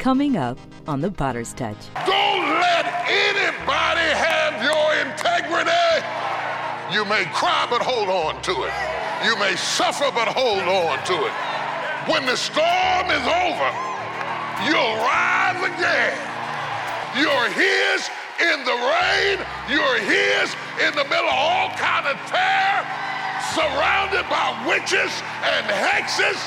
Coming up on The Potter's Touch. Don't let anybody have your integrity. You may cry, but hold on to it. You may suffer, but hold on to it. When the storm is over, you'll rise again. You're his in the rain. You're his in the middle of all kind of terror, surrounded by witches and hexes.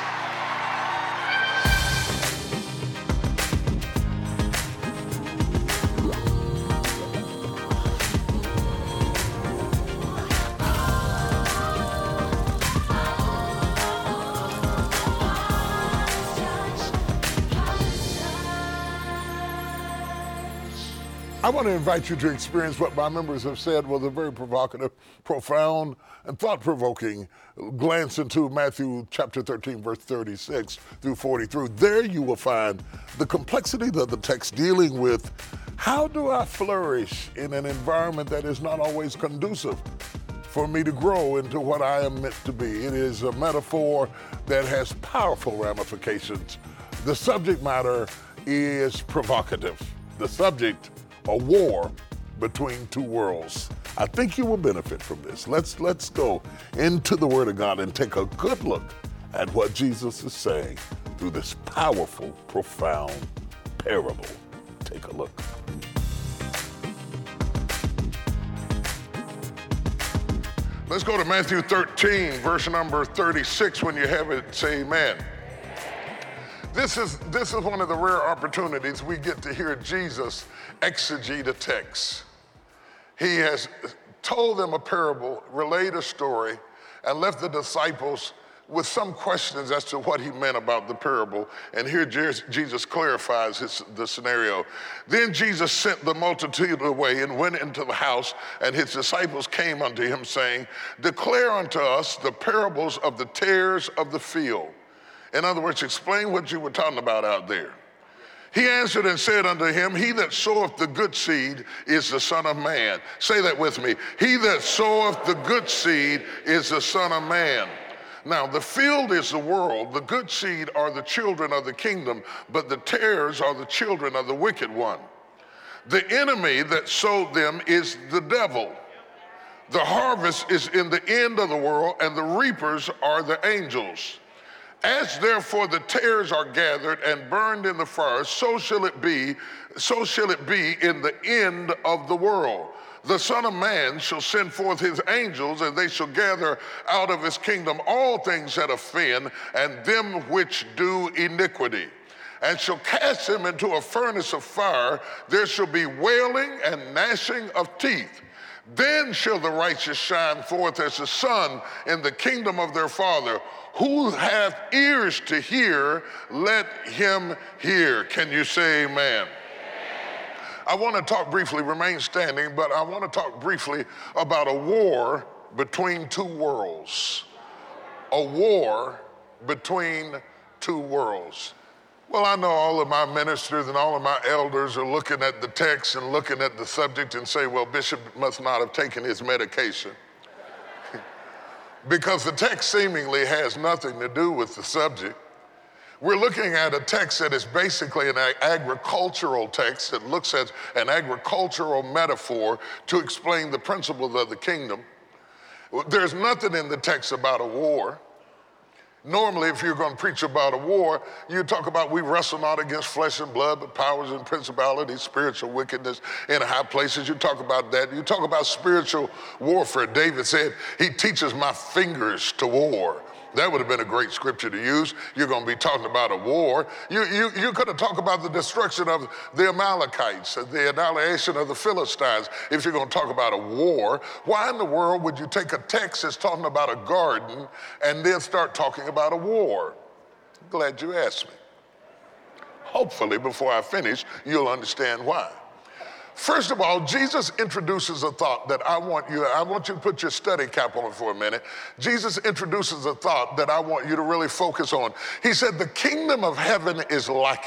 I want to invite you to experience what my members have said was a very provocative, profound, and thought-provoking glance into Matthew chapter 13, verse 36 through 43. There you will find the complexity of the text dealing with how do I flourish in an environment that is not always conducive for me to grow into what I am meant to be. It is a metaphor that has powerful ramifications. The subject matter is provocative. The subject, a war between two worlds. I think you will benefit from this. Let's go into the Word of God and take a good look at what Jesus is saying through this powerful, profound parable. Take a look. Let's go to Matthew 13, verse number 36. When you have it, say amen. This is one of the rare opportunities we get to hear Jesus exegete a text. He has told them a parable, relayed a story, and left the disciples with some questions as to what he meant about the parable. And here Jesus clarifies the scenario. Then Jesus sent the multitude away and went into the house, and his disciples came unto him, saying, "Declare unto us the parables of the tares of the field." In other words, explain what you were talking about out there. He answered and said unto him, "He that soweth the good seed is the Son of Man." Say that with me. He that soweth the good seed is the Son of Man. Now, the field is the world. The good seed are the children of the kingdom, but the tares are the children of the wicked one. The enemy that sowed them is the devil. The harvest is in the end of the world, and the reapers are the angels. As therefore the tares are gathered and burned in the fire, so shall it be in the end of the world. The Son of Man shall send forth his angels, and they shall gather out of his kingdom all things that offend, and them which do iniquity, and shall cast them into a furnace of fire. There shall be wailing and gnashing of teeth. Then shall the righteous shine forth as the sun in the kingdom of their Father. Who hath ears to hear, let him hear. Can you say amen? Amen. I want to talk briefly, remain standing, but I want to talk briefly about a war between two worlds. A war between two worlds. Well, I know all of my ministers and all of my elders are looking at the text and looking at the subject and say, well, Bishop must not have taken his medication. Because the text seemingly has nothing to do with the subject. We're looking at a text that is basically an agricultural text that looks at an agricultural metaphor to explain the principles of the kingdom. There's nothing in the text about a war. Normally, if you're going to preach about a war, you talk about we wrestle not against flesh and blood, but powers and principalities, spiritual wickedness in high places. You talk about that. You talk about spiritual warfare. David said, he teaches my fingers to war. That would have been a great scripture to use. You're going to be talking about a war. You could have talked about the destruction of the Amalekites, the annihilation of the Philistines. If you're going to talk about a war, why in the world would you take a text that's talking about a garden and then start talking about a war? I'm glad you asked me. Hopefully, before I finish, you'll understand why. First of all, Jesus introduces a thought that I want you to put your study cap on for a minute. Jesus introduces a thought that I want you to really focus on. He said, the kingdom of heaven is likened.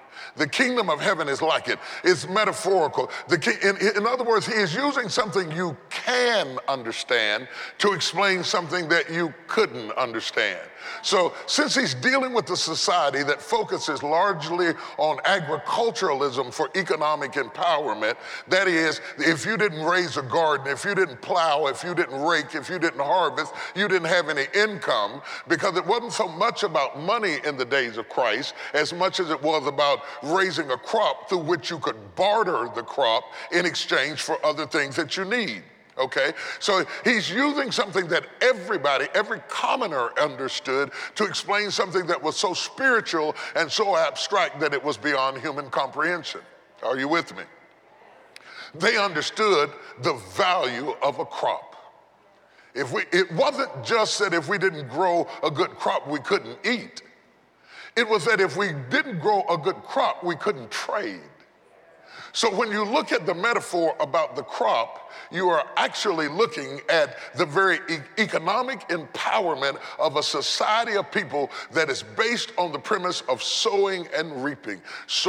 The kingdom of heaven is like it. It's metaphorical. In other words, he is using something you can understand to explain something that you couldn't understand. So since he's dealing with a society that focuses largely on agriculturalism for economic empowerment, that is, if you didn't raise a garden, if you didn't plow, if you didn't rake, if you didn't harvest, you didn't have any income, because it wasn't so much about money in the days of Christ as much as it was about raising a crop through which you could barter the crop in exchange for other things that you need. Okay, so he's using something that everybody, every commoner understood to explain something that was so spiritual and so abstract that it was beyond human comprehension. Are you with me? They understood the value of a crop. It wasn't just that if we didn't grow a good crop, we couldn't eat. It was that if we didn't grow a good crop, we couldn't trade. So when you look at the metaphor about the crop, you are actually looking at the very economic empowerment of a society of people that is based on the premise of sowing and reaping,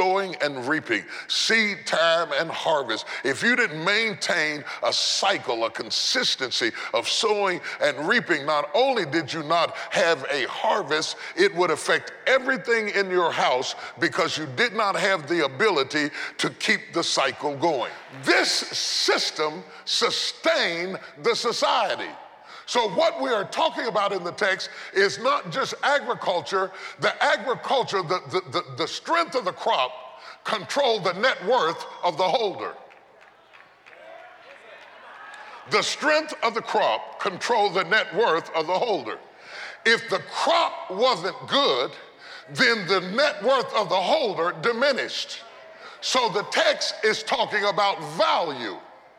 seed time and harvest. If you didn't maintain a cycle, a consistency of sowing and reaping, not only did you not have a harvest, it would affect everything in your house because you did not have the ability to keep the cycle going. This system sustained the society. So what we are talking about in the text is not just agriculture. The strength of the crop controlled the net worth of the holder. The strength of the crop controlled the net worth of the holder. If the crop wasn't good, then the net worth of the holder diminished. So the text is talking about value.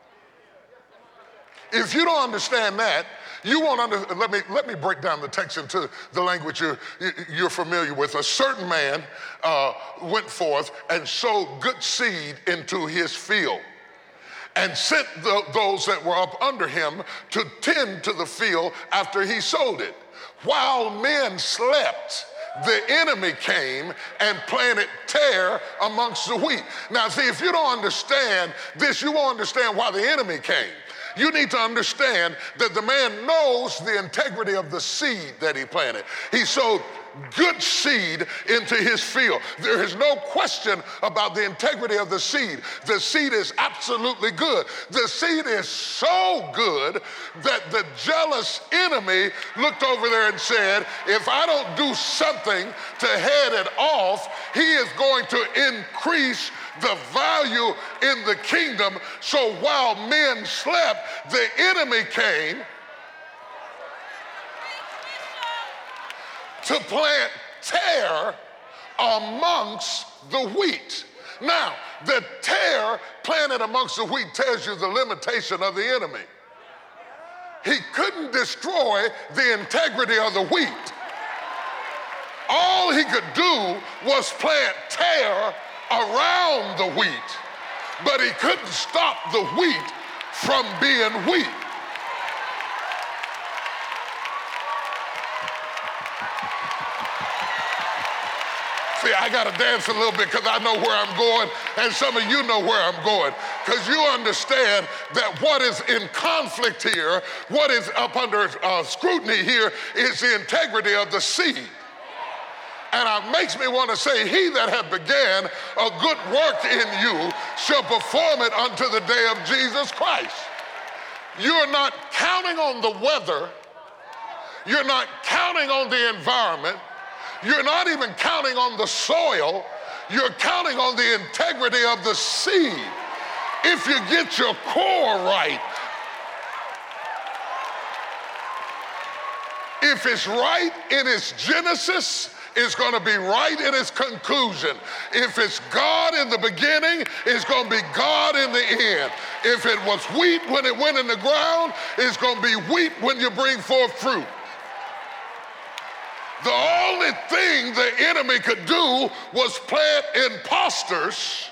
If you don't understand that, you won't understand. Let me break down the text into the language you're familiar with. A certain man went forth and sowed good seed into his field and sent those that were up under him to tend to the field after he sowed it. While men slept, the enemy came and planted tare amongst the wheat. Now, see, if you don't understand this, you won't understand why the enemy came. You need to understand that the man knows the integrity of the seed that he planted. He sowed good seed into his field. There is no question about the integrity of the seed. The seed is absolutely good. The seed is so good that the jealous enemy looked over there and said, if I don't do something to head it off, he is going to increase the value in the kingdom. So while men slept, the enemy came to plant tare amongst the wheat. Now, the tare planted amongst the wheat tells you the limitation of the enemy. He couldn't destroy the integrity of the wheat. All he could do was plant tare around the wheat, but he couldn't stop the wheat from being wheat. See, I got to dance a little bit because I know where I'm going, and some of you know where I'm going, because you understand that what is in conflict here, what is up under scrutiny here, is the integrity of the seed. And it makes me want to say, he that hath began a good work in you shall perform it unto the day of Jesus Christ. You're not counting on the weather. You're not counting on the environment. You're not even counting on the soil. You're counting on the integrity of the seed. If you get your core right, if it's right in its genesis, it's going to be right in its conclusion. If it's God in the beginning, it's going to be God in the end. If it was wheat when it went in the ground, it's going to be wheat when you bring forth fruit. The only thing the enemy could do was plant imposters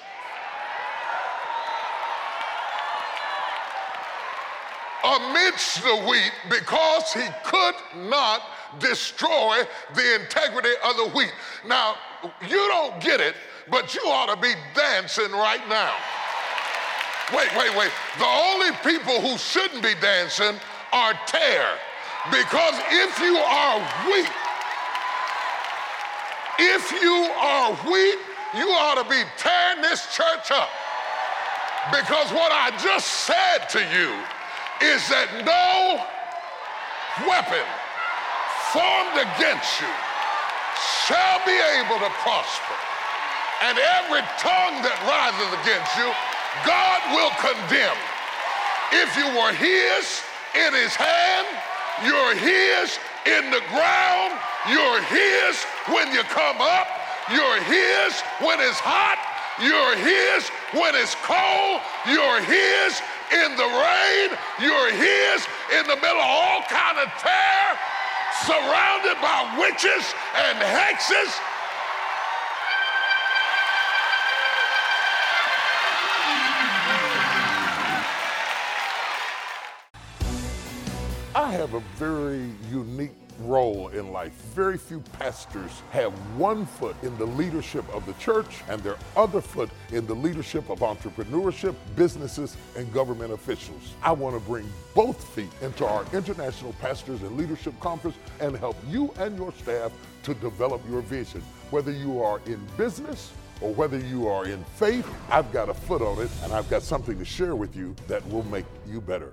amidst the wheat because he could not destroy the integrity of the wheat. Now, you don't get it, but you ought to be dancing right now. Wait. The only people who shouldn't be dancing are tare. Because if you are wheat, you ought to be tearing this church up. Because what I just said to you is that no weapon formed against you shall be able to prosper. And every tongue that rises against you, God will condemn. If you were his in his hand, you're his in the ground, you're his when you come up, you're his when it's hot, you're his when it's cold, you're his in the rain, you're his in the middle of all kind of terror, surrounded by witches and hexes. I have a very unique role in life. Very few pastors have one foot in the leadership of the church and their other foot in the leadership of entrepreneurship, businesses, and government officials. I want to bring both feet into our International Pastors and Leadership Conference and help you and your staff to develop your vision. Whether you are in business or whether you are in faith, I've got a foot on it, and I've got something to share with you that will make you better.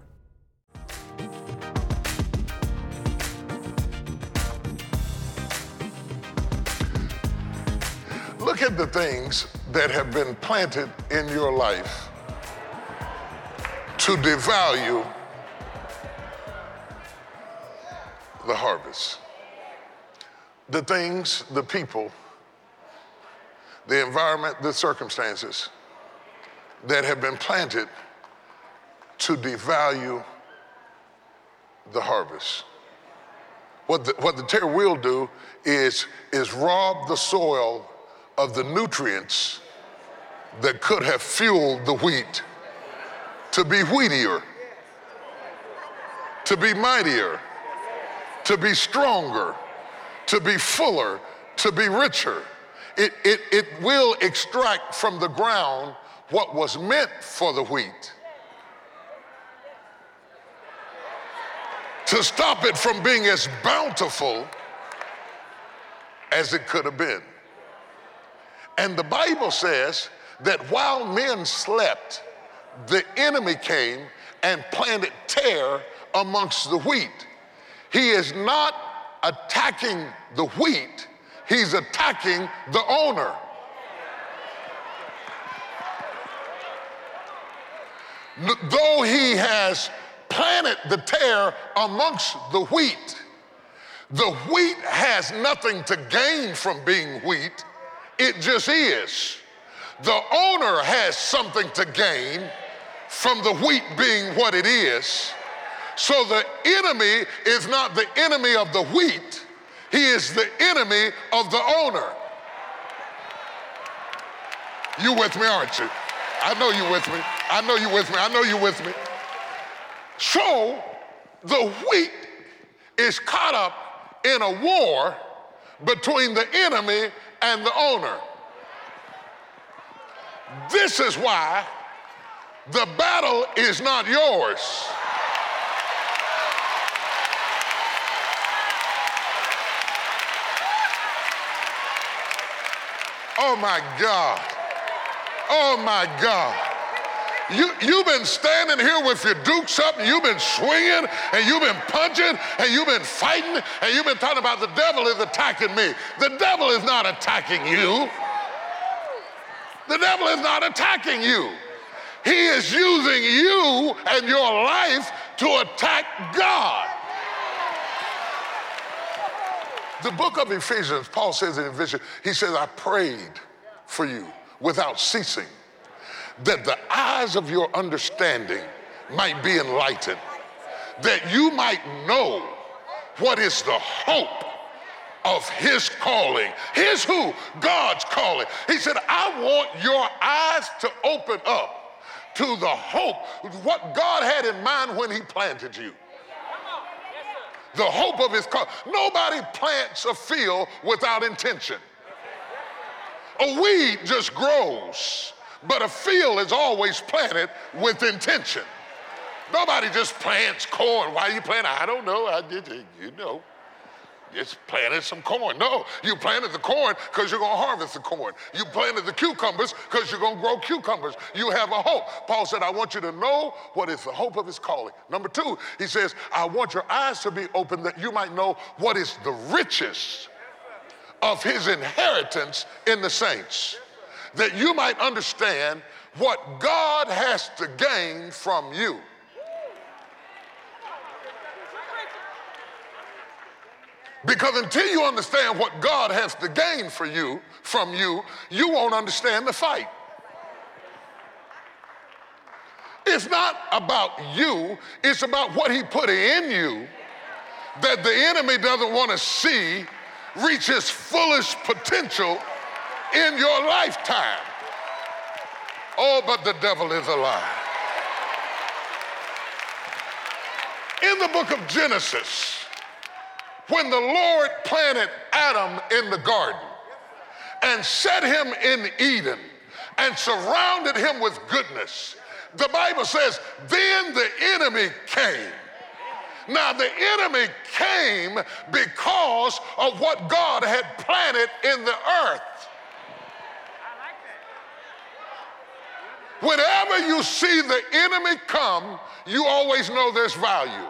Look at the things that have been planted in your life to devalue the harvest. The things, the people, the environment, the circumstances that have been planted to devalue the harvest. What the tear will do is rob the soil of the nutrients that could have fueled the wheat to be wheatier, to be mightier, to be stronger, to be fuller, to be richer. It will extract from the ground what was meant for the wheat to stop it from being as bountiful as it could have been. And the Bible says that while men slept, the enemy came and planted tare amongst the wheat. He is not attacking the wheat, he's attacking the owner. Though he has planted the tare amongst the wheat has nothing to gain from being wheat. It just is. The owner has something to gain from the wheat being what it is. So the enemy is not the enemy of the wheat. He is the enemy of the owner. You with me, aren't you? I know you with me. I know you with me. I know you with me. So the wheat is caught up in a war between the enemy and the owner. This is why the battle is not yours. Oh my God. Oh my God. You've been standing here with your dukes up, and you've been swinging, and you've been punching, and you've been fighting, and you've been talking about the devil is attacking me. The devil is not attacking you. The devil is not attacking you. He is using you and your life to attack God. The book of Ephesians, Paul says in Ephesians, he says, I prayed for you without ceasing, that the eyes of your understanding might be enlightened, that you might know what is the hope of his calling. His who? God's calling. He said, I want your eyes to open up to the hope, what God had in mind when he planted you. The hope of his call. Nobody plants a field without intention. A weed just grows, but a field is always planted with intention. Nobody just plants corn. Why are you planting? I don't know. I did it, you know. Just planted some corn. No, you planted the corn because you're going to harvest the corn. You planted the cucumbers because you're going to grow cucumbers. You have a hope. Paul said, I want you to know what is the hope of his calling. Number two, he says, I want your eyes to be open that you might know what is the riches of his inheritance in the saints, that you might understand what God has to gain from you. Because until you understand what God has to gain from you, you won't understand the fight. It's not about you, it's about what he put in you that the enemy doesn't want to see reach its fullest potential in your lifetime. Oh, but the devil is a lie. In the book of Genesis, when the Lord planted Adam in the garden and set him in Eden and surrounded him with goodness, the Bible says, then the enemy came. Now the enemy came because of what God had planted in the earth. Whenever you see the enemy come, you always know there's value.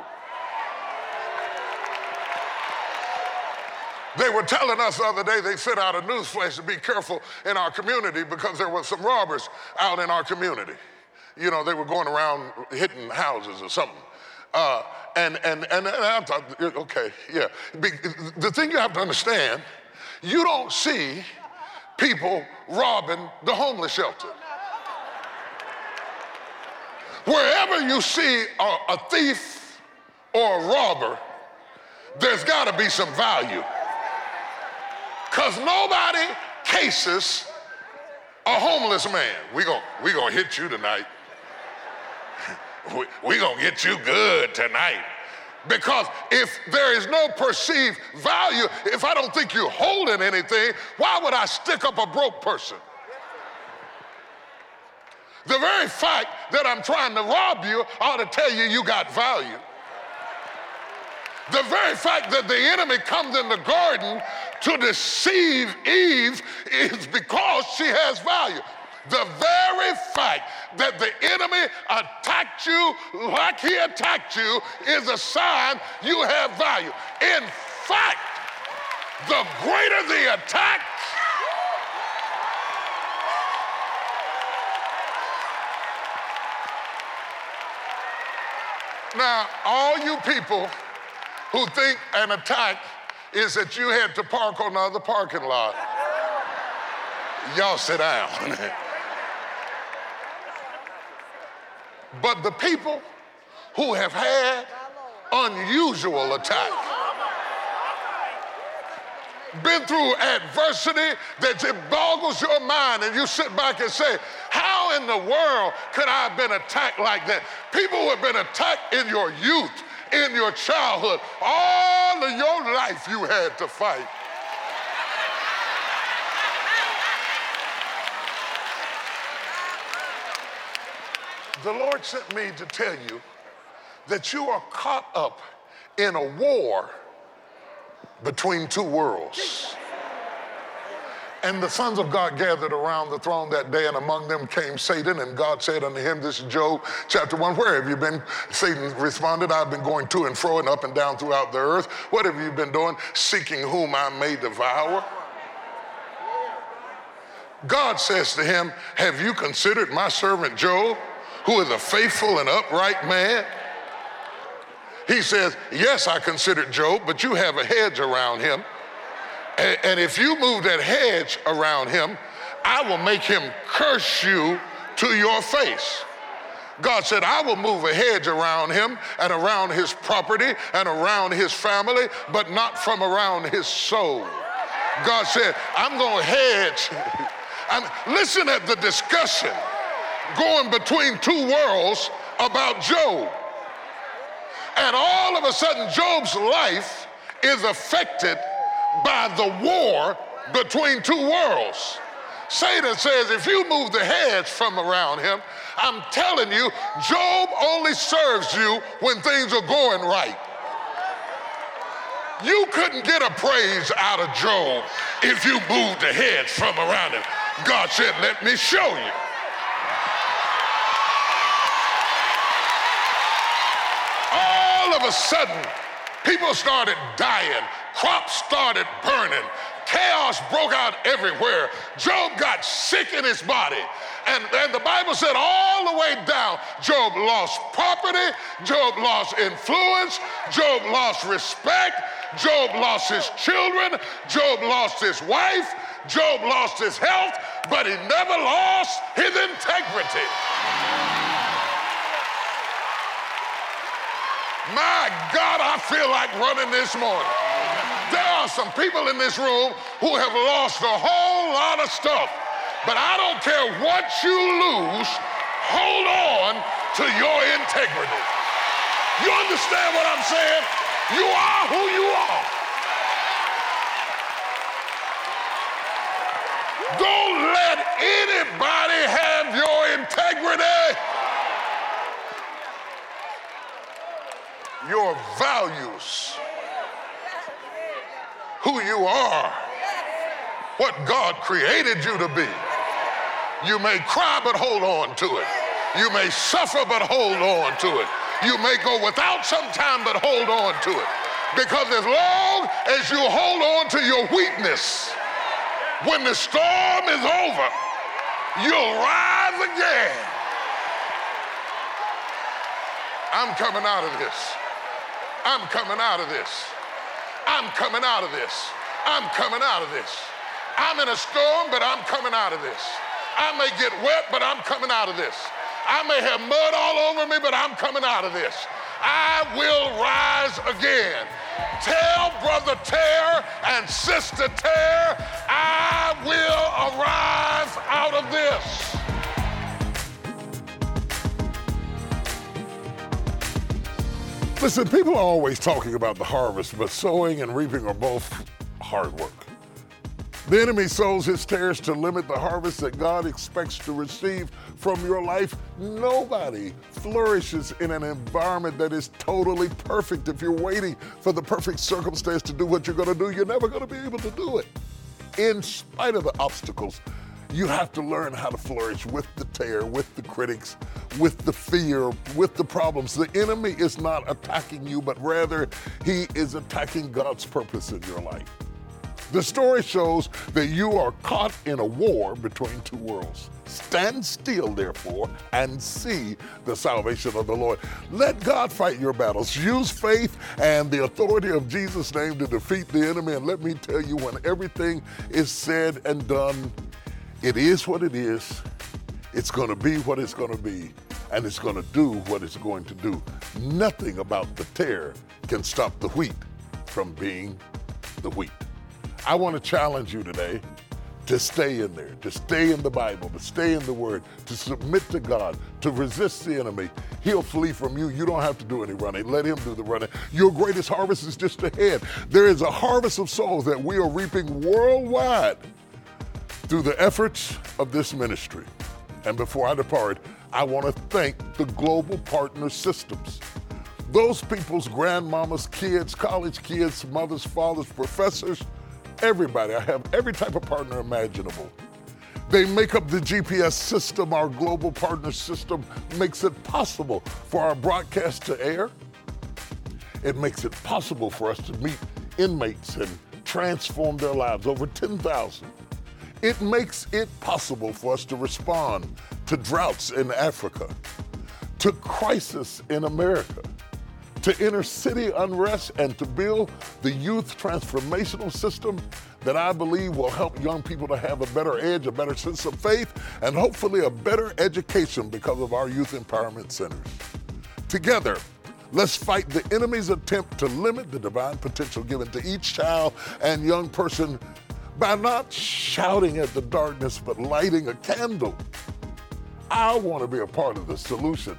They were telling us the other day, they sent out a news flash to be careful in our community because there were some robbers out in our community. You know, they were going around hitting houses or something. And I thought, okay, yeah. The thing you have to understand, you don't see people robbing the homeless shelter. Wherever you see a thief or a robber, there's got to be some value. Because nobody cases a homeless man. We gonna hit you tonight. we gonna get you good tonight. Because if there is no perceived value, if I don't think you're holding anything, why would I stick up a broke person? The very fact that I'm trying to rob you ought to tell you you got value. The very fact that the enemy comes in the garden to deceive Eve is because she has value. The very fact that the enemy attacked you like he attacked you is a sign you have value. In fact, the greater the attack, now all you people who think an attack is that you had to park on the other parking lot, y'all sit down. But the people who have had unusual attack, been through adversity that it boggles your mind, and you sit back and say, how in the world could I have been attacked like that? People who have been attacked in your youth, in your childhood, all of your life you had to fight. The Lord sent me to tell you that you are caught up in a war between two worlds. And the sons of God gathered around the throne that day, and among them came Satan, and God said unto him, this is Job chapter 1, where have you been? Satan responded, I've been going to and fro and up and down throughout the earth. What have you been doing? Seeking whom I may devour. God says to him, have you considered my servant Job, who is a faithful and upright man? He says, yes, I considered Job, but you have a hedge around him. And if you move that hedge around him, I will make him curse you to your face. God said, I will move a hedge around him and around his property and around his family, but not from around his soul. God said, I'm going to hedge. Listen at the discussion going between two worlds about Job. And all of a sudden, Job's life is affected by the war between two worlds. Satan says, if you move the hedge from around him, I'm telling you, Job only serves you when things are going right. You couldn't get a praise out of Job if you moved the hedge from around him. God said, let me show you. All of a sudden, people started dying. Crops started burning. Chaos broke out everywhere. Job got sick in his body. And the Bible said all the way down, Job lost property, Job lost influence, Job lost respect, Job lost his children, Job lost his wife, Job lost his health, but he never lost his integrity. My God, I feel like running this morning. There are some people in this room who have lost a whole lot of stuff, but I don't care what you lose, hold on to your integrity. You understand what I'm saying? You are who you are. Don't let anybody have your integrity. Your values, who you are, what God created you to be. You may cry, but hold on to it. You may suffer, but hold on to it. You may go without sometime, but hold on to it. Because as long as you hold on to your weakness, when the storm is over, you'll rise again. I'm coming out of this. I'm coming out of this. I'm coming out of this. I'm coming out of this. I'm in a storm, but I'm coming out of this. I may get wet, but I'm coming out of this. I may have mud all over me, but I'm coming out of this. I will rise again. Tell Brother Tear and Sister Tear, I will arise out of this. Listen, people are always talking about the harvest, but sowing and reaping are both hard work. The enemy sows his tares to limit the harvest that God expects to receive from your life. Nobody flourishes in an environment that is totally perfect. If you're waiting for the perfect circumstance to do what you're going to do, you're never going to be able to do it. In spite of the obstacles, you have to learn how to flourish with the tear, with the critics, with the fear, with the problems. The enemy is not attacking you, but rather he is attacking God's purpose in your life. The story shows that you are caught in a war between two worlds. Stand still, therefore, and see the salvation of the Lord. Let God fight your battles. Use faith and the authority of Jesus' name to defeat the enemy. And let me tell you, when everything is said and done, it is what it is. It's going to be what it's going to be. And it's going to do what it's going to do. Nothing about the tare can stop the wheat from being the wheat. I want to challenge you today to stay in there, to stay in the Bible, to stay in the Word, to submit to God, to resist the enemy. He'll flee from you. You don't have to do any running. Let him do the running. Your greatest harvest is just ahead. There is a harvest of souls that we are reaping worldwide through the efforts of this ministry. And before I depart, I want to thank the Global Partner Systems. Those people's grandmamas, kids, college kids, mothers, fathers, professors, everybody. I have every type of partner imaginable. They make up the GPS system. Our Global Partner System makes it possible for our broadcast to air. It makes it possible for us to meet inmates and transform their lives, over 10,000. It makes it possible for us to respond to droughts in Africa, to crisis in America, to inner city unrest, and to build the youth transformational system that I believe will help young people to have a better edge, a better sense of faith, and hopefully a better education because of our youth empowerment centers. Together, let's fight the enemy's attempt to limit the divine potential given to each child and young person by not shouting at the darkness, but lighting a candle. I want to be a part of the solution.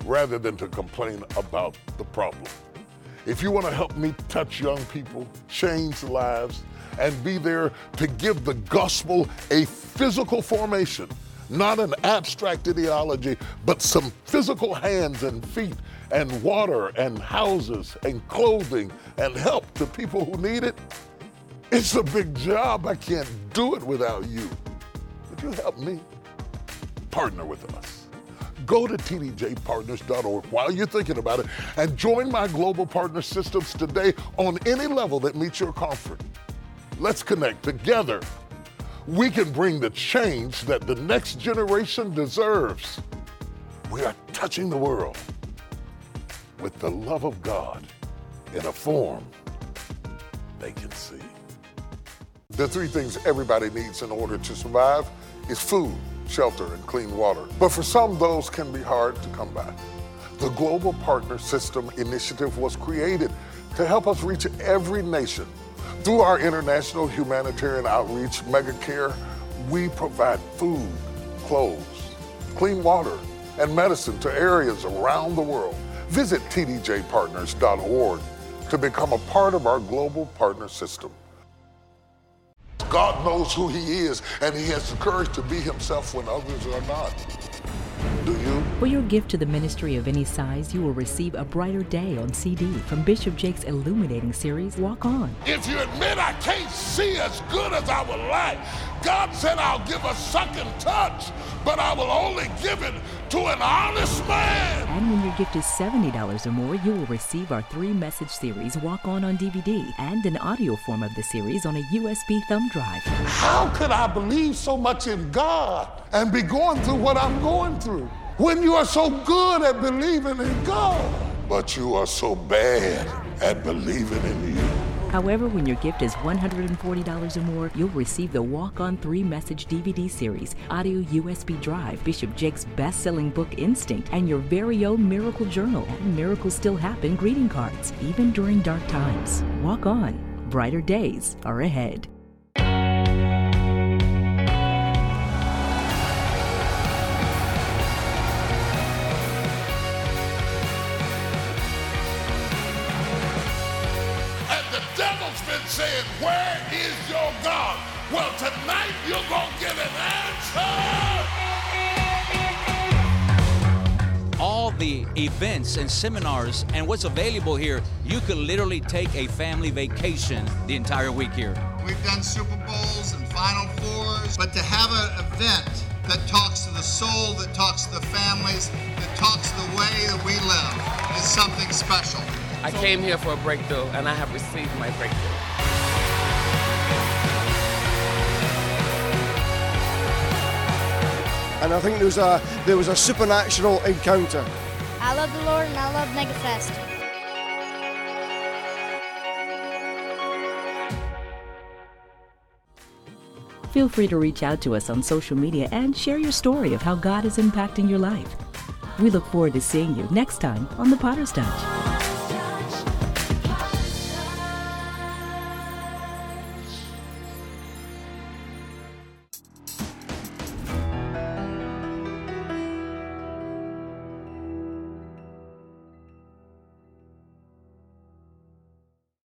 rather than to complain about the problem. If you want to help me touch young people, change lives, and be there to give the gospel a physical formation, not an abstract ideology, but some physical hands and feet and water and houses and clothing and help to people who need it, it's a big job. I can't do it without you. Would you help me? Partner with us. Go to tdjpartners.org while you're thinking about it and join my global partner systems today on any level that meets your comfort. Let's connect together. We can bring the change that the next generation deserves. We are touching the world with the love of God in a form they can see. The three things everybody needs in order to survive is food, shelter, and clean water. But for some, those can be hard to come by. The Global Partner System Initiative was created to help us reach every nation. Through our international humanitarian outreach, MegaCare, we provide food, clothes, clean water, and medicine to areas around the world. Visit tdjpartners.org to become a part of our global partner system. God knows who he is, and he has the courage to be himself when others are not. Do you? For your gift to the ministry of any size, you will receive A Brighter Day on CD from Bishop Jake's illuminating series, Walk On. If you admit I can't see as good as I would like, God said I'll give a second touch, but I will only give it to an honest man. And when your gift is $70 or more, you will receive our 3-message series, Walk On DVD, and an audio form of the series on a USB thumb drive. How could I believe so much in God and be going through what I'm going through when you are so good at believing in God, but you are so bad at believing in you? However, when your gift is $140 or more, you'll receive the Walk On 3-message DVD series, audio USB drive, Bishop Jake's best-selling book Instinct, and your very own Miracle Journal and Miracles Still Happen greeting cards, even during dark times. Walk on. Brighter days are ahead. Saying, where is your God? Well, tonight you're going to get an answer. All the events and seminars and what's available here, you could literally take a family vacation the entire week here. We've done Super Bowls and Final Fours, but to have an event that talks to the soul, that talks to the families, that talks the way that we live is something special. I came here for a breakthrough, and I have received my breakthrough. And I think there was a supernatural encounter. I love the Lord and I love MegaFest. Feel free to reach out to us on social media and share your story of how God is impacting your life. We look forward to seeing you next time on The Potter's Touch.